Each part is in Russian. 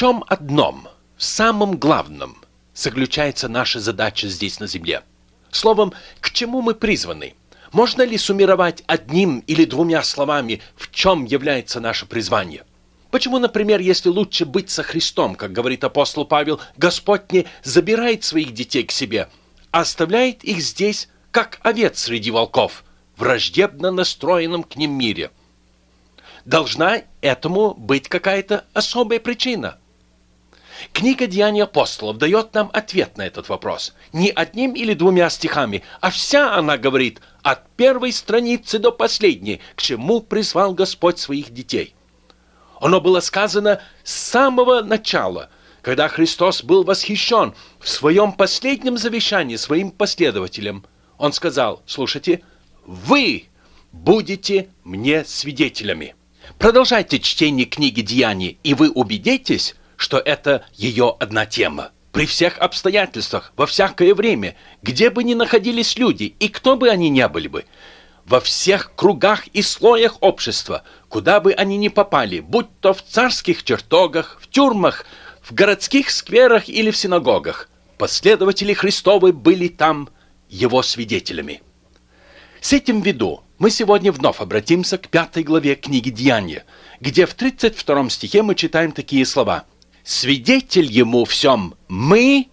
чем одном, в самом главном, заключается наша задача здесь на земле? Словом, к чему мы призваны? Можно ли суммировать одним или двумя словами, в чем является наше призвание? Почему, например, если лучше быть со Христом, как говорит апостол Павел, Господь не забирает своих детей к себе, а оставляет их здесь, как овец среди волков, в враждебно настроенном к ним мире? Должна этому быть какая-то особая причина. Книга «Деяния апостолов» дает нам ответ на этот вопрос. Не одним или двумя стихами, а вся она говорит от первой страницы до последней, к чему призвал Господь своих детей. Оно было сказано с самого начала, когда Христос был восхищен в своем последнем завещании своим последователям. Он сказал, слушайте, «Вы будете мне свидетелями». Продолжайте чтение книги «Деяний», и вы убедитесь, что это ее одна тема. При всех обстоятельствах, во всякое время, где бы ни находились люди, и кто бы они ни были бы, во всех кругах и слоях общества, куда бы они ни попали, будь то в царских чертогах, в тюрьмах, в городских скверах или в синагогах, последователи Христовы были там его свидетелями. С этим в виду мы сегодня вновь обратимся к 5 главе книги «Деяния», где в 32 стихе мы читаем такие слова: «Свидетель ему всем мы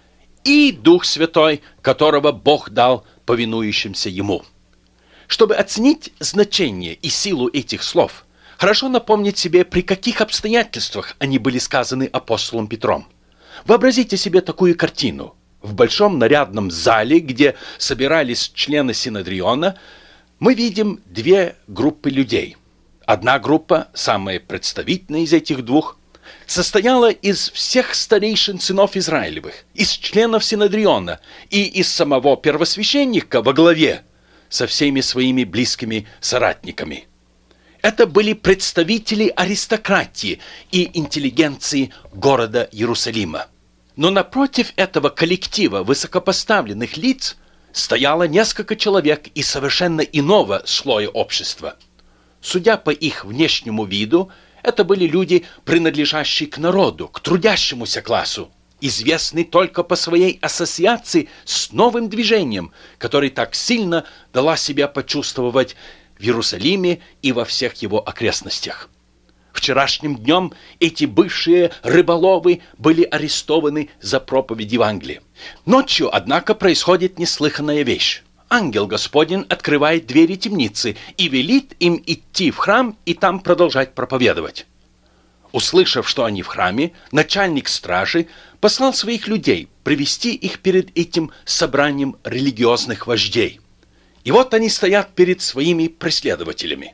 и Дух Святой, которого Бог дал повинующимся ему». Чтобы оценить значение и силу этих слов, хорошо напомнить себе, при каких обстоятельствах они были сказаны апостолом Петром. Вообразите себе такую картину. В большом нарядном зале, где собирались члены Синедриона, мы видим две группы людей. Одна группа, самая представительная из этих двух, состояла из всех старейшин сынов Израилевых, из членов Синедриона и из самого первосвященника во главе со всеми своими близкими соратниками. Это были представители аристократии и интеллигенции города Иерусалима. Но напротив этого коллектива высокопоставленных лиц стояло несколько человек из совершенно иного слоя общества. Судя по их внешнему виду, это были люди, принадлежащие к народу, к трудящемуся классу, известные только по своей ассоциации с новым движением, который так сильно дала себя почувствовать в Иерусалиме и во всех его окрестностях. Вчерашним днем эти бывшие рыболовы были арестованы за проповедь Евангелия. Ночью, однако, происходит неслыханная вещь. Ангел Господень открывает двери темницы и велит им идти в храм и там продолжать проповедовать. Услышав, что они в храме, начальник стражи послал своих людей привести их перед этим собранием религиозных вождей. И вот они стоят перед своими преследователями.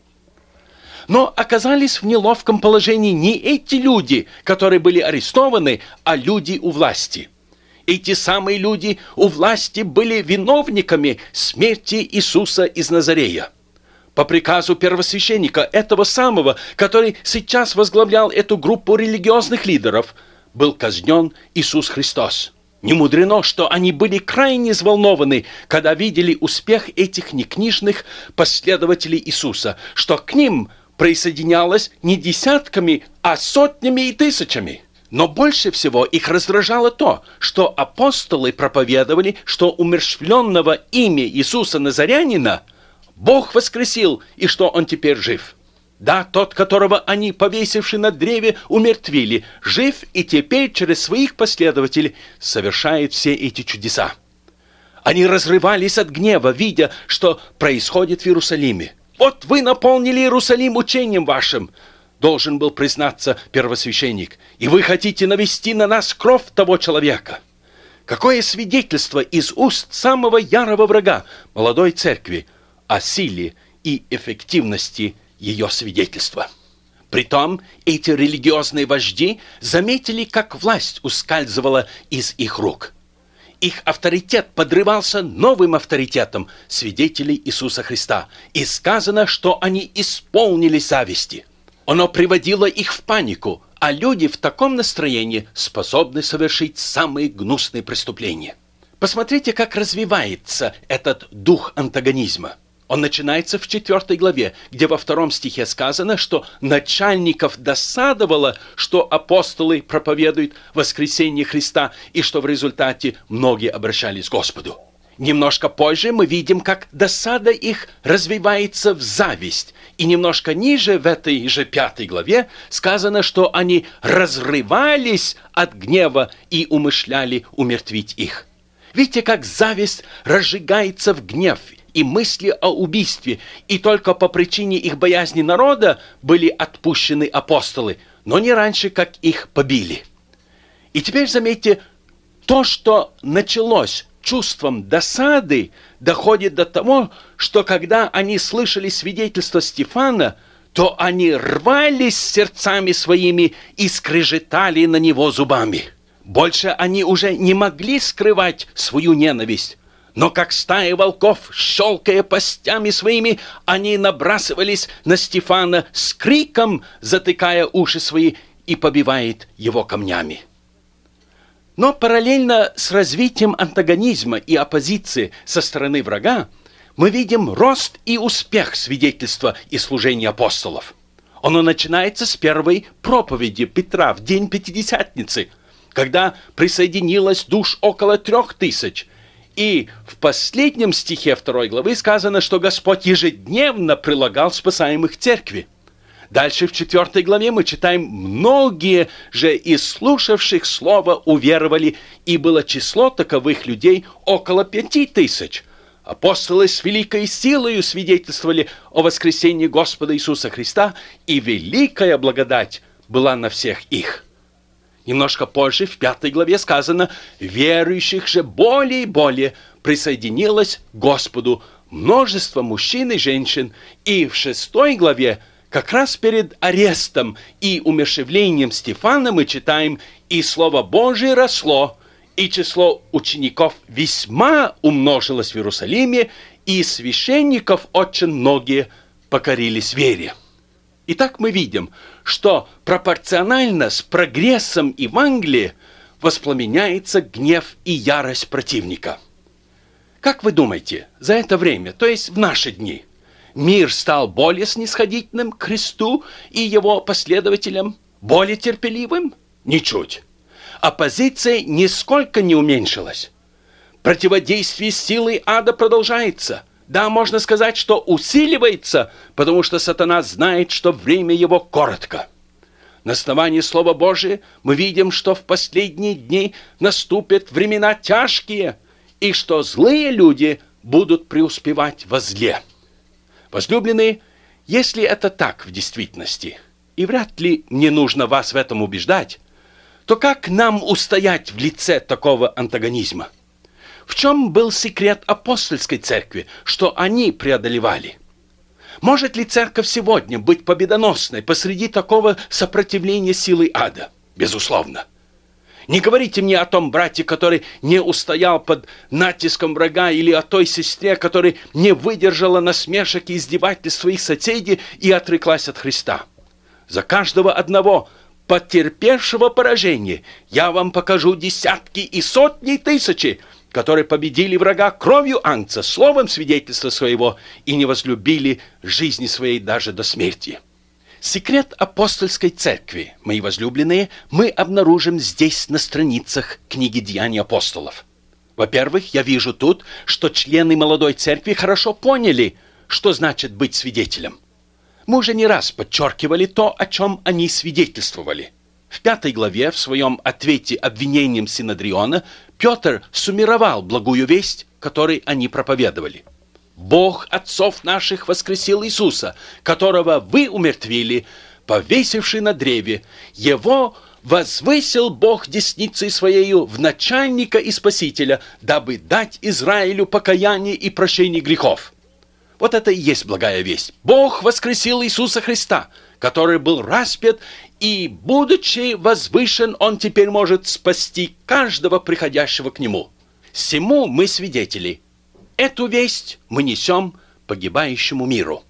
Но оказались в неловком положении не эти люди, которые были арестованы, а люди у власти. Эти самые люди у власти были виновниками смерти Иисуса из Назарея. По приказу первосвященника, этого самого, который сейчас возглавлял эту группу религиозных лидеров, был казнен Иисус Христос. Не мудрено, что они были крайне взволнованы, когда видели успех этих некнижных последователей Иисуса, что к ним присоединялось не десятками, а сотнями и тысячами. Но больше всего их раздражало то, что апостолы проповедовали, что умерщвленного ими Иисуса Назарянина Бог воскресил, и что он теперь жив. Да, тот, которого они, повесивши на древе, умертвили, жив и теперь через своих последователей совершает все эти чудеса. Они разрывались от гнева, видя, что происходит в Иерусалиме. «Вот вы наполнили Иерусалим учением вашим», должен был признаться первосвященник, «и вы хотите навести на нас кровь того человека». Какое свидетельство из уст самого ярого врага молодой церкви о силе и эффективности ее свидетельства. Притом эти религиозные вожди заметили, как власть ускальзывала из их рук. Их авторитет подрывался новым авторитетом свидетелей Иисуса Христа, и сказано, что они исполнили зависти. Оно приводило их в панику, а люди в таком настроении способны совершить самые гнусные преступления. Посмотрите, как развивается этот дух антагонизма. Он начинается в 4 главе, где во 2 стихе сказано, что начальников досадовало, что апостолы проповедуют воскресение Христа, и что в результате многие обращались к Господу. Немножко позже мы видим, как досада их развивается в зависть. И немножко ниже, в этой же 5 главе, сказано, что они разрывались от гнева и умышляли умертвить их. Видите, как зависть разжигается в гнев и мысли о убийстве, и только по причине их боязни народа были отпущены апостолы, но не раньше, как их побили. И теперь заметьте, то, что началось чувством досады, доходит до того, что когда они слышали свидетельство Стефана, то они рвались сердцами своими и скрежетали на него зубами. Больше они уже не могли скрывать свою ненависть, но как стая волков, щелкая пастями своими, они набрасывались на Стефана с криком, затыкая уши свои, и побивает его камнями. Но параллельно с развитием антагонизма и оппозиции со стороны врага, мы видим рост и успех свидетельства и служения апостолов. Оно начинается с первой проповеди Петра в день Пятидесятницы, когда присоединилось душ около 3000. И в последнем стихе 2 главы сказано, что Господь ежедневно прилагал спасаемых к церкви. Дальше в 4 главе мы читаем: «Многие же из слушавших слово уверовали, и было число таковых людей около 5000». Апостолы с великой силою свидетельствовали о воскресении Господа Иисуса Христа, и великая благодать была на всех их. Немножко позже, в 5 главе сказано: «Верующих же более и более присоединилось к Господу множество мужчин и женщин». И в 6 главе, как раз перед арестом и умерщвлением Стефана, мы читаем: «И Слово Божие росло, и число учеников весьма умножилось в Иерусалиме, и священников очень многие покорились вере». Итак, мы видим, что пропорционально с прогрессом Евангелия воспламеняется гнев и ярость противника. Как вы думаете, за это время, то есть в наши дни, мир стал более снисходительным к Христу и его последователям, более терпеливым? Ничуть. Оппозиция нисколько не уменьшилась. Противодействие силы ада продолжается. Да, можно сказать, что усиливается, потому что сатана знает, что время его коротко. На основании Слова Божия мы видим, что в последние дни наступят времена тяжкие, и что злые люди будут преуспевать во зле. Возлюбленные, если это так в действительности, и вряд ли мне нужно вас в этом убеждать, то как нам устоять в лице такого антагонизма? В чем был секрет апостольской церкви, что они преодолевали? Может ли церковь сегодня быть победоносной посреди такого сопротивления силы ада? Безусловно. Не говорите мне о том брате, который не устоял под натиском врага, или о той сестре, которая не выдержала насмешек и издевательств своих соседей и отреклась от Христа. За каждого одного потерпевшего поражение я вам покажу десятки и сотни тысячи, которые победили врага кровью агнца, словом свидетельства своего, и не возлюбили жизни своей даже до смерти. Секрет апостольской церкви, мои возлюбленные, мы обнаружим здесь на страницах книги «Деяний апостолов». Во-первых, я вижу тут, что члены молодой церкви хорошо поняли, что значит быть свидетелем. Мы уже не раз подчеркивали то, о чем они свидетельствовали. В 5 главе, в своем ответе обвинениям Синедриона, Петр суммировал благую весть, которой они проповедовали. «Бог отцов наших воскресил Иисуса, которого вы умертвили, повесивший на древе. Его возвысил Бог десницей Своею в начальника и спасителя, дабы дать Израилю покаяние и прощение грехов». Вот это и есть благая весть. Бог воскресил Иисуса Христа, который был распят, и, будучи возвышен, Он теперь может спасти каждого приходящего к Нему. Сему мы свидетели. Эту весть мы несем погибающему миру.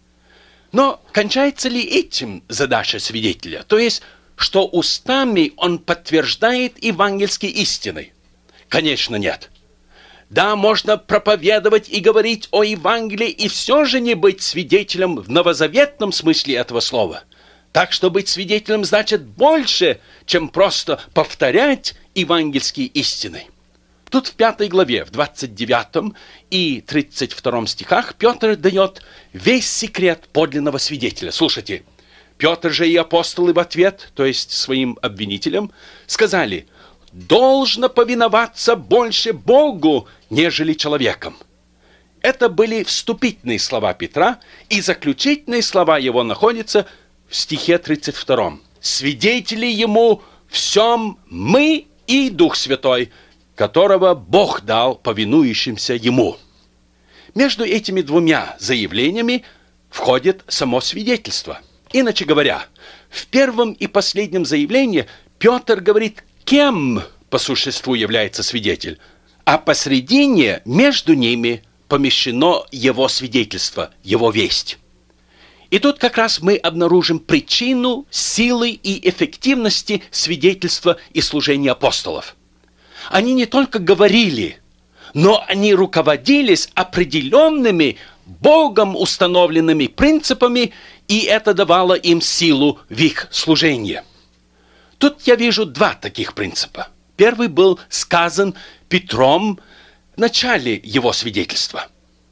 Но кончается ли этим задача свидетеля? То есть, что устами он подтверждает евангельские истины? Конечно, нет. Да, можно проповедовать и говорить о Евангелии, и все же не быть свидетелем в новозаветном смысле этого слова. Так что быть свидетелем значит больше, чем просто повторять евангельские истины. Тут в 5 главе, в 29 и 32 стихах Петр дает весь секрет подлинного свидетеля. Слушайте, Петр же и апостолы в ответ, то есть своим обвинителям, сказали: «Должно повиноваться больше Богу, нежели человекам». Это были вступительные слова Петра, и заключительные слова его находятся в стихе 32. «Свидетели ему всем мы и Дух Святой, которого Бог дал повинующимся ему». Между этими двумя заявлениями входит само свидетельство. Иначе говоря, в первом и последнем заявлении Петр говорит, кем по существу является свидетель, а посредине между ними помещено его свидетельство, его весть. И тут как раз мы обнаружим причину силы и эффективности свидетельства и служения апостолов. Они не только говорили, но они руководились определенными Богом установленными принципами, и это давало им силу в их служении. Тут я вижу два таких принципа. Первый был сказан Петром в начале его свидетельства.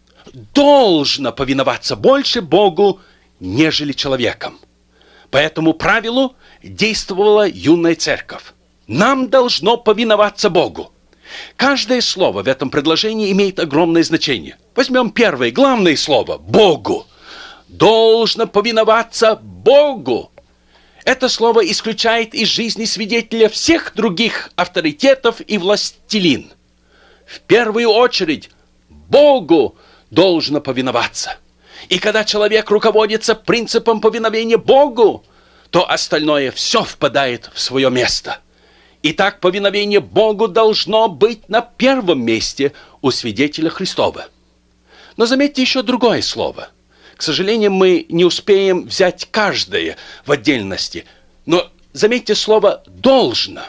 Должно повиноваться больше Богу, нежели человеком. По этому правилу действовала юная церковь. Нам должно повиноваться Богу. Каждое слово в этом предложении имеет огромное значение. Возьмем первое, главное слово – Богу. Должно повиноваться Богу. Это слово исключает из жизни свидетеля всех других авторитетов и властелин. В первую очередь Богу должно повиноваться. И когда человек руководится принципом повиновения Богу, то остальное все впадает в свое место. Итак, повиновение Богу должно быть на первом месте у свидетеля Христова. Но заметьте еще другое слово. К сожалению, мы не успеем взять каждое в отдельности. Но заметьте слово «должно».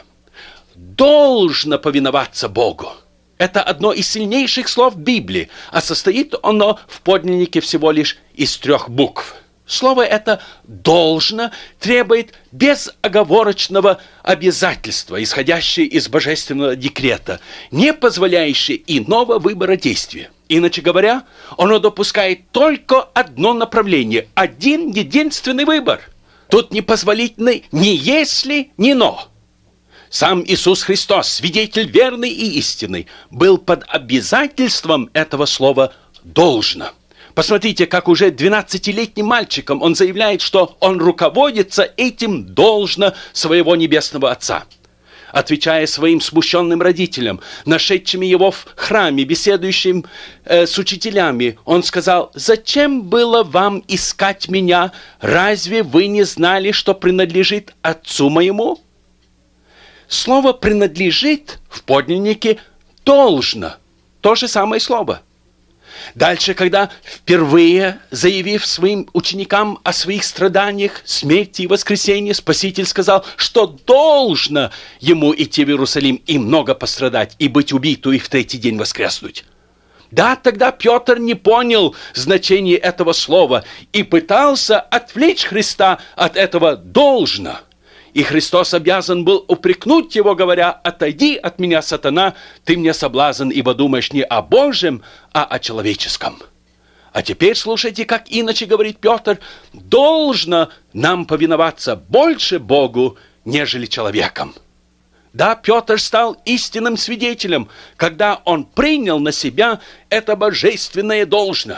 Должно повиноваться Богу. Это одно из сильнейших слов Библии, а состоит оно в подлиннике всего лишь из 3 букв. Слово это «должно» требует безоговорочного обязательства, исходящее из божественного декрета, не позволяющее иного выбора действия. Иначе говоря, оно допускает только одно направление, один единственный выбор. Тут не позволительно ни «если», ни «но». Сам Иисус Христос, свидетель верный и истинный, был под обязательством этого слова «должно». Посмотрите, как уже 12-летним мальчиком он заявляет, что он руководится этим должно своего небесного Отца. Отвечая своим смущенным родителям, нашедшими его в храме, беседующим с учителями, он сказал: «Зачем было вам искать меня? Разве вы не знали, что принадлежит Отцу моему?» Слово «принадлежит» в подлиннике «должно». То же самое слово. Дальше, когда впервые, заявив своим ученикам о своих страданиях, смерти и воскресении, Спаситель сказал, что должно ему идти в Иерусалим и много пострадать, и быть убиту, и в 3-й день воскреснуть. Да, тогда Петр не понял значения этого слова и пытался отвлечь Христа от этого «должно». И Христос обязан был упрекнуть его, говоря: «Отойди от меня, сатана, ты мне соблазн, ибо думаешь не о Божьем, а о человеческом». А теперь слушайте, как иначе говорит Петр: «Должно нам повиноваться больше Богу, нежели человеком». Да, Петр стал истинным свидетелем, когда он принял на себя это божественное должно.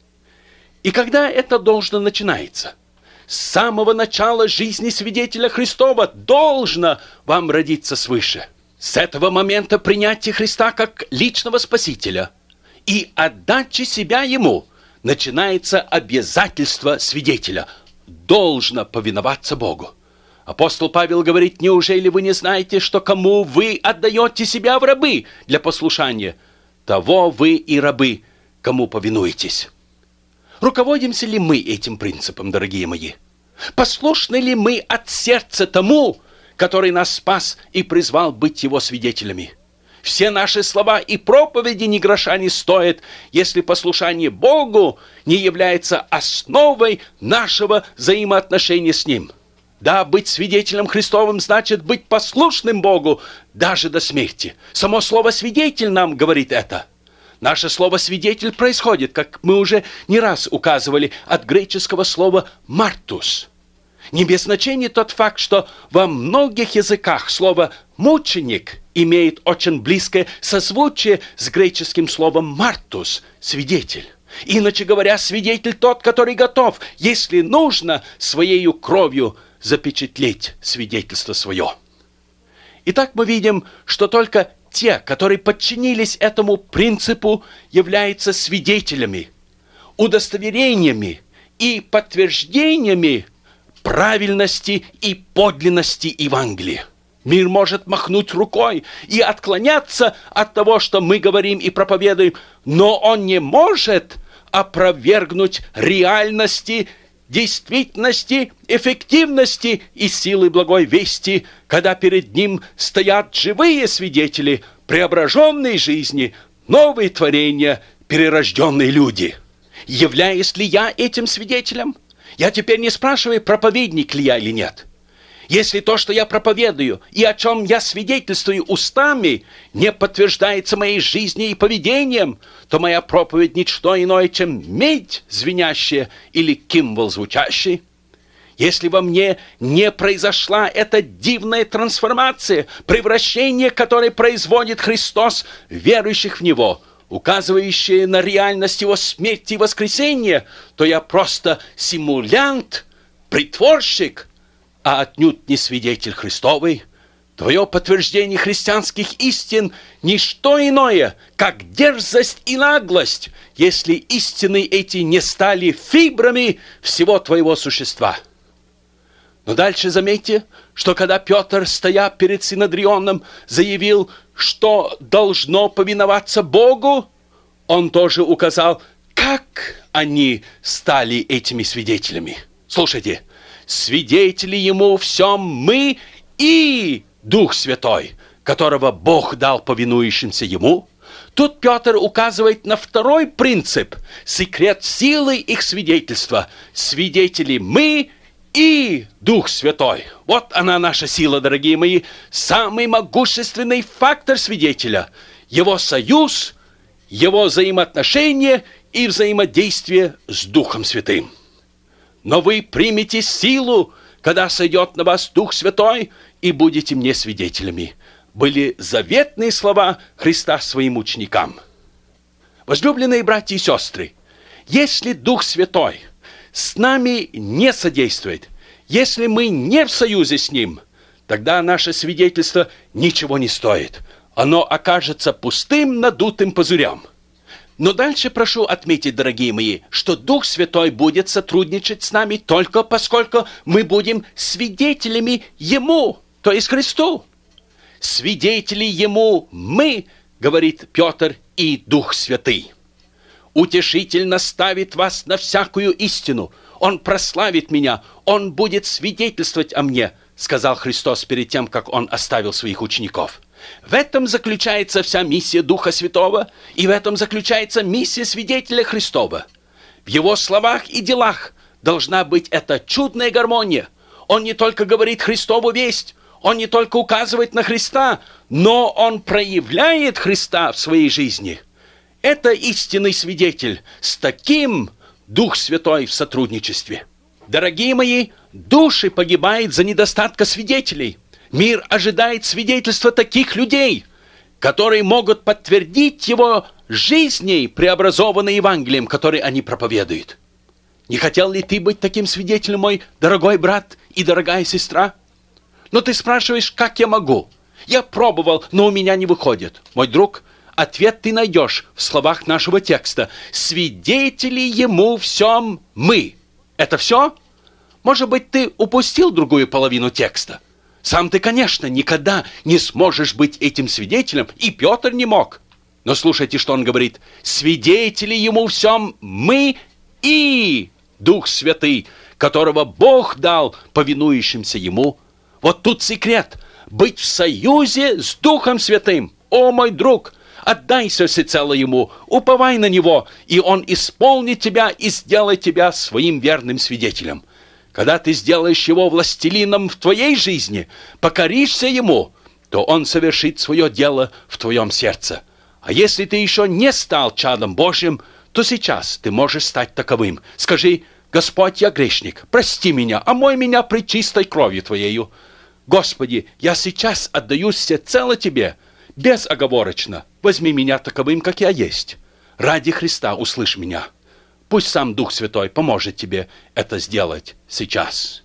И когда это должно начинается? С самого начала жизни свидетеля Христова должно вам родиться свыше. С этого момента принятия Христа как личного Спасителя и отдачи себя Ему начинается обязательство свидетеля. Должно повиноваться Богу. Апостол Павел говорит: «Неужели вы не знаете, что кому вы отдаете себя в рабы для послушания, того вы и рабы, кому повинуетесь». Руководимся ли мы этим принципом, дорогие мои? Послушны ли мы от сердца тому, который нас спас и призвал быть его свидетелями? Все наши слова и проповеди ни гроша не стоят, если послушание Богу не является основой нашего взаимоотношения с Ним. Да, быть свидетелем Христовым значит быть послушным Богу даже до смерти. Само слово «свидетель» нам говорит это. Наше слово «свидетель» происходит, как мы уже не раз указывали, от греческого слова «мартус». Не без значения тот факт, что во многих языках слово «мученик» имеет очень близкое созвучие с греческим словом «мартус» – «свидетель». Иначе говоря, свидетель тот, который готов, если нужно, своею кровью запечатлеть свидетельство свое. Итак, мы видим, что только те, которые подчинились этому принципу, являются свидетелями, удостоверениями и подтверждениями правильности и подлинности Евангелия. Мир может махнуть рукой и отклоняться от того, что мы говорим и проповедуем, но он не может опровергнуть реальности, действительности, эффективности и силы благой вести, когда перед ним стоят живые свидетели преображенной жизни, новые творения, перерожденные люди. Являюсь ли я этим свидетелем? Я теперь не спрашиваю, проповедник ли я или нет. Если то, что я проповедую и о чем я свидетельствую устами, не подтверждается моей жизнью и поведением, то моя проповедь ничто иное, чем медь звенящая или кимвол звучащий. Если во мне не произошла эта дивная трансформация, превращение, которое производит Христос, верующих в Него, указывающее на реальность Его смерти и воскресения, то я просто симулянт, притворщик, а отнюдь не свидетель Христовый. Твое подтверждение христианских истин – ничто иное, как дерзость и наглость, если истины эти не стали фибрами всего твоего существа. Но дальше заметьте, что когда Петр, стоя перед Синедрионом, заявил, что должно повиноваться Богу, он тоже указал, как они стали этими свидетелями. Слушайте, свидетели ему всем мы и Дух Святой, которого Бог дал повинующимся ему. Тут Петр указывает на второй принцип, секрет силы их свидетельства. Свидетели мы и Дух Святой. Вот она наша сила, дорогие мои, самый могущественный фактор свидетеля. Его союз, его взаимоотношения и взаимодействие с Духом Святым. Но вы примете силу, когда сойдет на вас Дух Святой, и будете мне свидетелями. Были заветные слова Христа своим ученикам. Возлюбленные братья и сестры, если Дух Святой с нами не содействует, если мы не в союзе с Ним, тогда наше свидетельство ничего не стоит. Оно окажется пустым, надутым пузырем. Но дальше прошу отметить, дорогие мои, что Дух Святой будет сотрудничать с нами только поскольку мы будем свидетелями Ему, то есть Христу. Свидетели Ему мы, говорит Петр, и Дух Святый. Утешитель наставит вас на всякую истину. Он прославит меня, Он будет свидетельствовать о мне, сказал Христос перед тем, как Он оставил своих учеников. В этом заключается вся миссия Духа Святого, и в этом заключается миссия свидетеля Христова. В Его словах и делах должна быть эта чудная гармония. Он не только говорит Христову весть, Он не только указывает на Христа, но Он проявляет Христа в своей жизни. Это истинный свидетель. С таким Дух Святой в сотрудничестве. Дорогие мои, души погибают за недостатка свидетелей. Мир ожидает свидетельства таких людей, которые могут подтвердить его жизней, преобразованной Евангелием, который они проповедуют. Не хотел ли ты быть таким свидетелем, мой дорогой брат и дорогая сестра? Но ты спрашиваешь, как я могу? Я пробовал, но у меня не выходит. Мой друг, ответ ты найдешь в словах нашего текста. Свидетели Ему всем мы. Это все? Может быть, ты упустил другую половину текста? Сам ты, конечно, никогда не сможешь быть этим свидетелем, и Петр не мог. Но слушайте, что он говорит. Свидетели Ему всем мы и Дух Святый, которого Бог дал повинующимся Ему. Вот тут секрет. Быть в союзе с Духом Святым. О, мой друг, отдайся всецело Ему, уповай на Него, и Он исполнит тебя и сделает тебя своим верным свидетелем. Когда ты сделаешь Его властелином в твоей жизни, покоришься Ему, то Он совершит свое дело в твоем сердце. А если ты еще не стал чадом Божьим, то сейчас ты можешь стать таковым. Скажи: Господь, я грешник, прости меня, омой меня пречистой кровью Твоею. Господи, я сейчас отдаюсь всецело Тебе, безоговорочно. Возьми меня таковым, как я есть. Ради Христа услышь меня. Пусть сам Дух Святой поможет тебе это сделать сейчас.